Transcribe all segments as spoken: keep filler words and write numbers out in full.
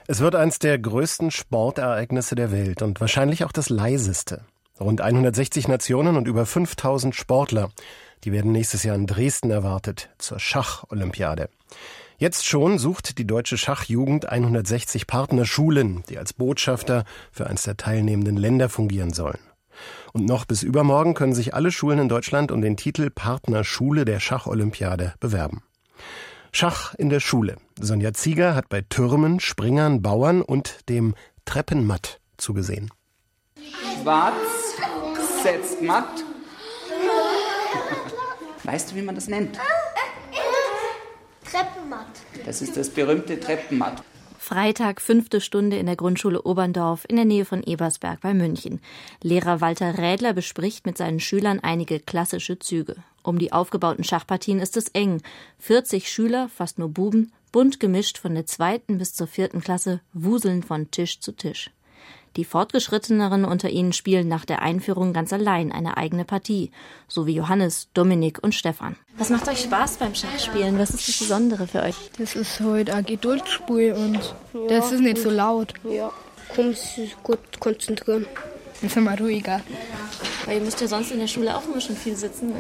Es wird eines der größten Sportereignisse der Welt und wahrscheinlich auch das leiseste. Rund hundertsechzig Nationen und über fünftausend Sportler. Die werden nächstes Jahr in Dresden erwartet, zur Schach-Olympiade. Jetzt schon sucht die deutsche Schachjugend hundertsechzig Partnerschulen, die als Botschafter für eines der teilnehmenden Länder fungieren sollen. Und noch bis übermorgen können sich alle Schulen in Deutschland um den Titel Partnerschule der Schach-Olympiade bewerben. Schach in der Schule. Sonja Zieger hat bei Türmen, Springern, Bauern und dem Treppenmatt zugesehen. Schwarz setzt matt. Weißt du, wie man das nennt? Treppenmatt. Das ist das berühmte Treppenmatt. Freitag, fünfte Stunde in der Grundschule Oberndorf in der Nähe von Ebersberg bei München. Lehrer Walter Rädler bespricht mit seinen Schülern einige klassische Züge. Um die aufgebauten Schachpartien ist es eng. vierzig Schüler, fast nur Buben, bunt gemischt von der zweiten bis zur vierten Klasse, wuseln von Tisch zu Tisch. Die Fortgeschritteneren unter ihnen spielen nach der Einführung ganz allein eine eigene Partie, so wie Johannes, Dominik und Stefan. Was macht euch Spaß beim Schachspielen? Was ist das Besondere für euch? Das ist heute ein Geduldsspiel und ja, das ist nicht so laut. Ja, kann sich gut konzentrieren. Das ist immer ruhiger. Weil ihr müsst ja sonst in der Schule auch immer schon viel sitzen.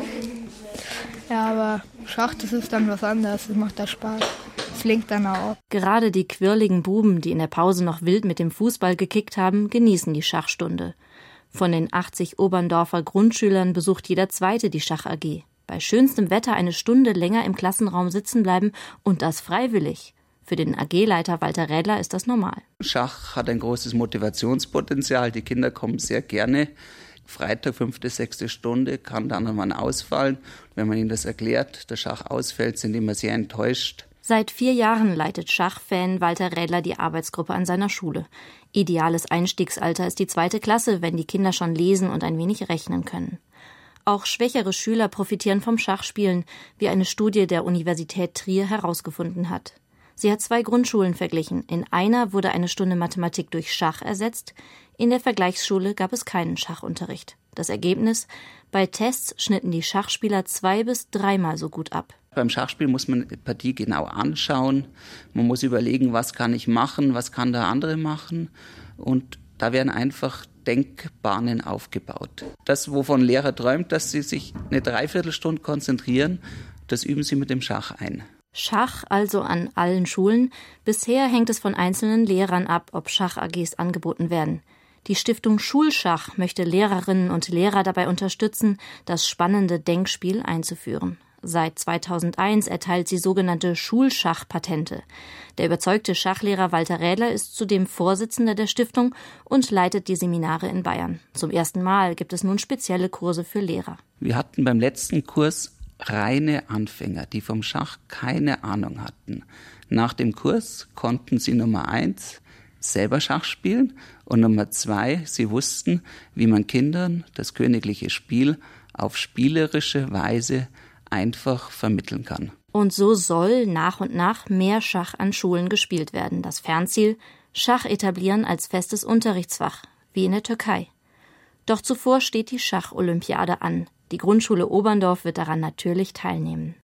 Ja, aber Schach, das ist dann was anderes. Das macht da Spaß. Das lenkt dann auch. Gerade die quirligen Buben, die in der Pause noch wild mit dem Fußball gekickt haben, genießen die Schachstunde. Von den achtzig Oberndorfer Grundschülern besucht jeder Zweite die Schach-A G. Bei schönstem Wetter eine Stunde länger im Klassenraum sitzen bleiben und das freiwillig. Für den A G-Leiter Walter Rädler ist das normal. Schach hat ein großes Motivationspotenzial. Die Kinder kommen sehr gerne. Freitag, fünfte, sechste Stunde kann dann einmal ausfallen. Wenn man ihnen das erklärt, der Schach ausfällt, sind die immer sehr enttäuscht. Seit vier Jahren leitet Schachfan Walter Rädler die Arbeitsgruppe an seiner Schule. Ideales Einstiegsalter ist die zweite Klasse, wenn die Kinder schon lesen und ein wenig rechnen können. Auch schwächere Schüler profitieren vom Schachspielen, wie eine Studie der Universität Trier herausgefunden hat. Sie hat zwei Grundschulen verglichen. In einer wurde eine Stunde Mathematik durch Schach ersetzt. In der Vergleichsschule gab es keinen Schachunterricht. Das Ergebnis? Bei Tests schnitten die Schachspieler zwei- bis dreimal so gut ab. Beim Schachspiel muss man die Partie genau anschauen. Man muss überlegen, was kann ich machen, was kann der andere machen. Und da werden einfach Denkbahnen aufgebaut. Das, wovon ein Lehrer träumt, dass sie sich eine Dreiviertelstunde konzentrieren, das üben sie mit dem Schach ein. Schach also an allen Schulen. Bisher hängt es von einzelnen Lehrern ab, ob Schach-A Gs angeboten werden. Die Stiftung Schulschach möchte Lehrerinnen und Lehrer dabei unterstützen, das spannende Denkspiel einzuführen. Seit zweitausendeins erteilt sie sogenannte Schulschachpatente. Der überzeugte Schachlehrer Walter Rädler ist zudem Vorsitzender der Stiftung und leitet die Seminare in Bayern. Zum ersten Mal gibt es nun spezielle Kurse für Lehrer. Wir hatten beim letzten Kurs reine Anfänger, die vom Schach keine Ahnung hatten. Nach dem Kurs konnten sie Nummer eins selber Schach spielen und Nummer zwei, sie wussten, wie man Kindern das königliche Spiel auf spielerische Weise einfach vermitteln kann. Und so soll nach und nach mehr Schach an Schulen gespielt werden. Das Fernziel: Schach etablieren als festes Unterrichtsfach, wie in der Türkei. Doch zuvor steht die Schach-Olympiade an. Die Grundschule Oberndorf wird daran natürlich teilnehmen.